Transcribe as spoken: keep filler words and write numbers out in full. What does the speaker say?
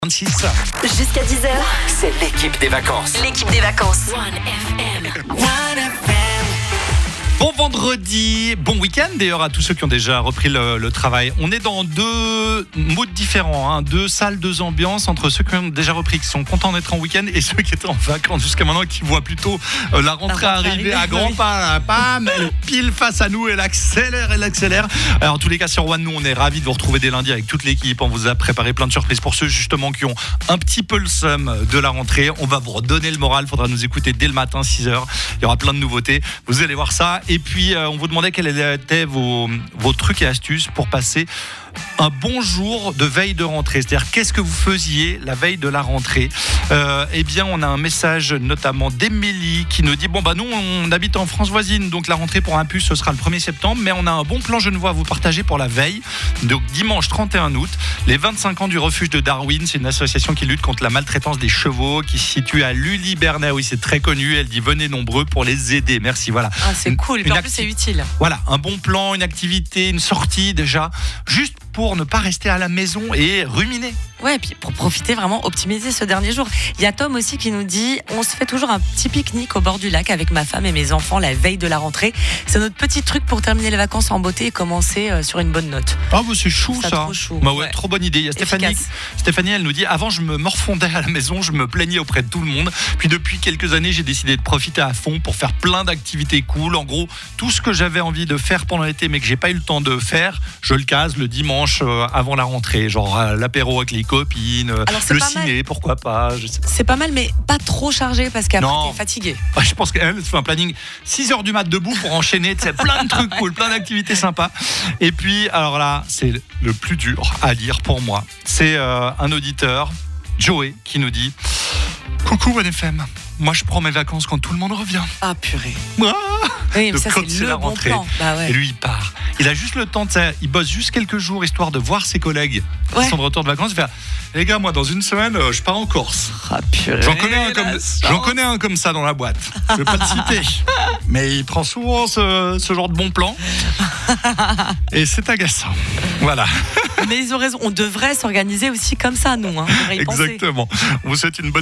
vingt-six. Jusqu'à dix heures, C'est l'équipe des vacances. l'équipe des vacances. Bon vendredi, bon week-end d'ailleurs à tous ceux qui ont déjà repris le, le travail. On est dans deux moods différents, hein, deux salles, deux ambiances entre ceux qui ont déjà repris, qui sont contents d'être en week-end, et ceux qui étaient en vacances jusqu'à maintenant et qui voient plutôt euh, la rentrée La rentrée arriver arriver, à grands oui. pas. Pam, elle est pile face à nous, elle accélère, elle accélère. Alors en tous les cas sur One, nous on est ravis de vous retrouver dès lundi avec toute l'équipe. On vous a préparé plein de surprises pour ceux justement qui ont un petit peu le seum de la rentrée. On va vous redonner le moral, il faudra nous écouter dès le matin, six heures. Il y aura plein de nouveautés, vous allez voir ça. Et puis euh, on vous demandait quels étaient vos, vos trucs et astuces pour passer un bon jour de veille de rentrée. C'est-à-dire, qu'est-ce que vous faisiez la veille de la rentrée ? euh, Eh bien, on a un message notamment d'Émilie qui nous dit, bon bah nous on habite en France voisine, donc la rentrée pour un puce ce sera le premier septembre, mais on a un bon plan genevois à vous partager pour la veille. Donc dimanche trente et un août, les vingt-cinq ans du refuge de Darwin. C'est une association qui lutte contre la maltraitance des chevaux, qui se situe à Lully-Bernay. Oui, c'est très connu. Elle dit, venez nombreux pour les aider. Merci, voilà. Ah, c'est cool, et puis Une en plus acti- c'est utile. Voilà, un bon plan, une activité, une sortie déjà, juste pour ne pas rester à la maison et ruminer. Ouais, et puis pour profiter vraiment, optimiser ce dernier jour. Il y a Tom aussi qui nous dit, on se fait toujours un petit pique-nique au bord du lac avec ma femme et mes enfants la veille de la rentrée. C'est notre petit truc pour terminer les vacances en beauté et commencer euh, sur une bonne note. Ah bah c'est chou Ça, ça. trop chou. Bah ouais, Ouais. trop bonne idée. Il y a Stéphanie. Efficace. Stéphanie, elle nous dit, avant je me morfondais à la maison, je me plaignais auprès de tout le monde. Puis depuis quelques années, j'ai décidé de profiter à fond pour faire plein d'activités cool. En gros, tout ce que j'avais envie de faire pendant l'été mais que j'ai pas eu le temps de faire, je le case le dimanche euh, avant la rentrée, genre euh, l'apéro avec les copines, euh, Alors, c'est le pas ciné, pourquoi pas, je sais pas. C'est pas mal, mais pas trop chargé parce qu'après Non. t'es fatigué. Ouais, je pense qu'elle se fait un planning six heures du mat debout pour enchaîner, tu sais, plein de trucs cool, plein d'activités sympas. Et puis, alors là, c'est le plus dur à lire pour moi. C'est euh, un auditeur, Joey, qui nous dit, coucou One F M, moi je prends mes vacances quand tout le monde revient. Ah purée. Ah Oui, mais Donc, ça quand c'est c'est le la bon rentrée. plan. Bah Et ouais. lui, il part. Il a juste le temps de ça. Il bosse juste quelques jours histoire de voir ses collègues Ouais. qui sont de retour de vacances. Il fait, les gars, moi dans une semaine, euh, je pars en Corse. Ah purée. J'en connais, un La comme, chance. j'en connais un comme ça dans la boîte. Je vais pas le citer. Mais il prend souvent ce, ce genre de bon plan. Et c'est agaçant. Voilà, Mais ils ont raison, on devrait s'organiser aussi comme ça, nous. Hein. On devrait y penser. exactement. On vous souhaite une bonne